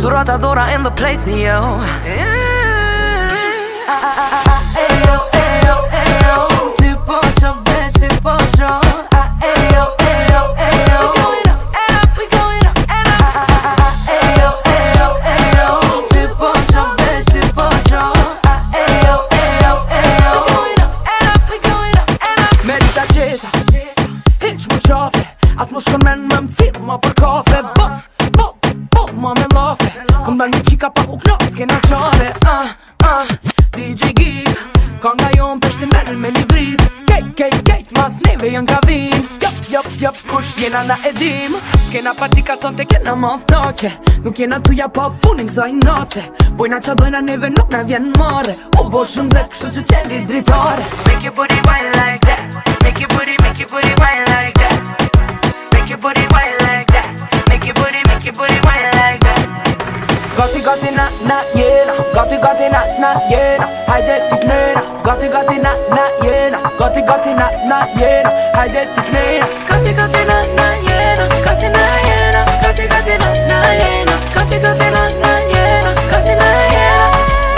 Durata d'ora in the place, yo. Typo ciò, već typo ciò. As më shkon men më m'firma për kafe ma me lafe Kom dal me qika pa u knas kena qare DJ Gig Kanga jon peshti menin me livrit Kejt mas neve jan ka vin Jop kush jena na edim Kena partika sonte kena maftake Nuk jena tuja pa funin kësaj nate Bojna qa dojna neve nuk na vjen mare U bo shumë zet kështu që qeli dritare Make your booty wine like that. Make your booty wine like that. Make your booty wine like that. Make your booty wine like that. Gati na jena. Gati na jena. Hajde ti knena. Gati na jena. Gati na jena. Hajde ti knena. Gati na jena. Gati na jena. Gati na jena. Gati na jena. Gati na jena.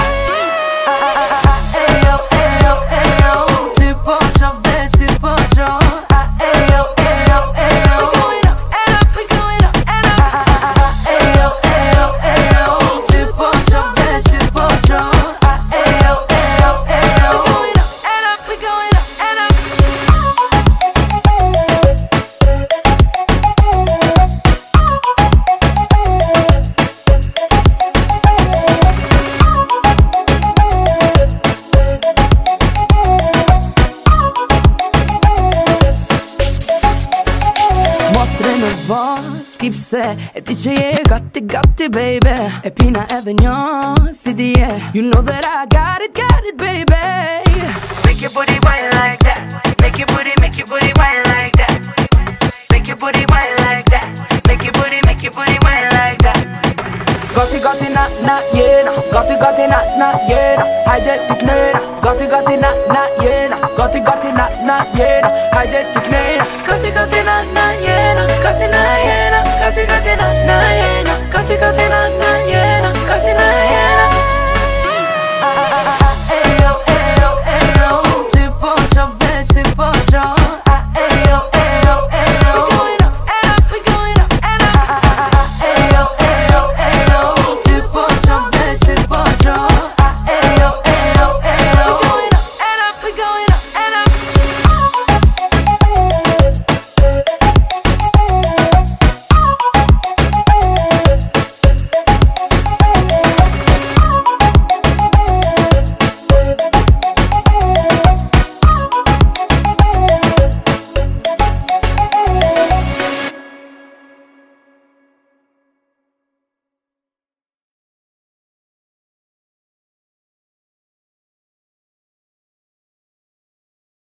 Typo ciò, već typo ciò. Skip se, e ti që je gati baby E pina edhe një si dje You know that I got it baby Make your booty wine like that. Make your booty wine like that. Make your booty wine like that. Make your booty wine like that. Gati na jena. Gati na jena. Hajde ti knena. Gati na jena. Gati na jena. Hajde ti